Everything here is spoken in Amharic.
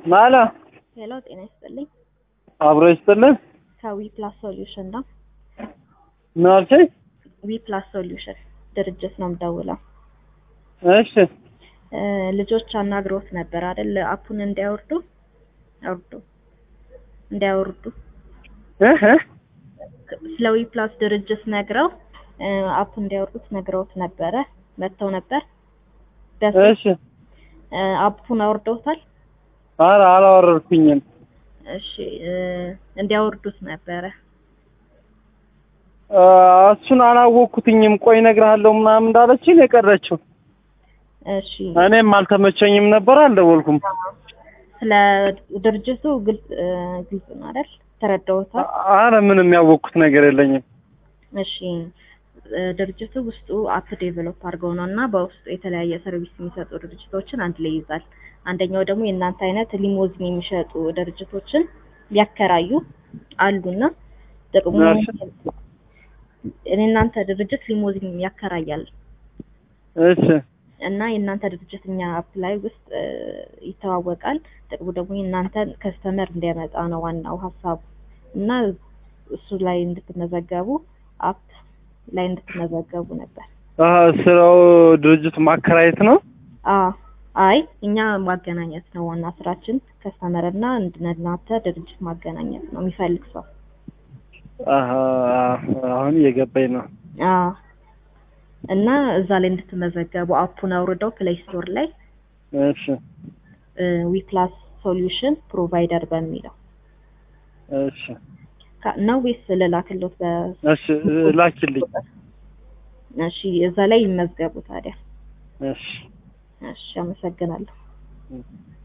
ማላ ሄሎ ጤና ይስጥልኝ። አብሮ ይስጥልን። ከዊ ፕላስ ሶሉሽን ነው። ምን አልሽኝ? ዊ ፕላስ ሶሉሽን ድርጅት ነው የምደውለው። እሺ ልጆች አናግሮት ነበር አይደል? አፑን እንዲያወርዱ ስለ ዊ ፕላስ ድርጅት ነግረው አፑ እንዲያወርዱት ነግረውት ነበረ። መጥተው ነበር። እሺ አፑን አውርደውታል? ኧረ አላወረድኩኝም። እሺ እንዲያወርዱት ነበረ። እሱን አላወቅኩትኝም። ቆይ እነግርሃለሁ ምናምን እንዳለችኝ የቀረችው። እሺ እኔም አልተመቸኝም ነበር አልደወልኩም። ስለ ድርጅቱ ግልጽ ነው አይደል? ተረዳውታል? ኧረ ምንም ያወቅኩት ነገር የለኝም። እሺ ድርጅቱ ውስጡ አፕ ዴቨሎፕ አድርገው ነውና በውስጡ የተለያየ ሰርቪስ የሚሰጡ ድርጅቶችን አንድ ላይ ይይዛል። አንደኛው ደግሞ የእናንተ አይነት ሊሞዚን የሚሸጡ ድርጅቶችን ሊያከራዩ አሉና ደግሞ የእናንተ ድርጅት ሊሞዚን ያከራያል። እሺ እና የእናንተ ድርጅት እኛ አፕ ላይ ውስጥ ይተዋወቃል። ደግሞ የእናንተ ከስተመር እንዲያመጣ ነው ዋናው ሐሳቡ። እና እሱ ላይ እንድትመዘገቡ አፕ ላይ እንድትመዘገቡ ነበር። ስራው ድርጅት ማከራየት ነው? አይ እኛ ማገናኘት ነው ዋና ስራችን። ከስተመርና እናንተ ድርጅት ማገናኘት ነው የሚፈልግ ሰው። አሁን እየገባኝ ነው። እና እዛ ላይ እንድትመዘገቡ አፑን አውርደው ፕሌይ ስቶር ላይ እሺ ዊ ፕላስ ሶሉሽን ፕሮቫይደር በሚለው እሺ ነው ወይስ ልላክልዎት? እሺ ላኪልኝ። እሺ እዛ ላይ ይመዝገቡ ታዲያ። እሺ እሺ አመሰግናለሁ።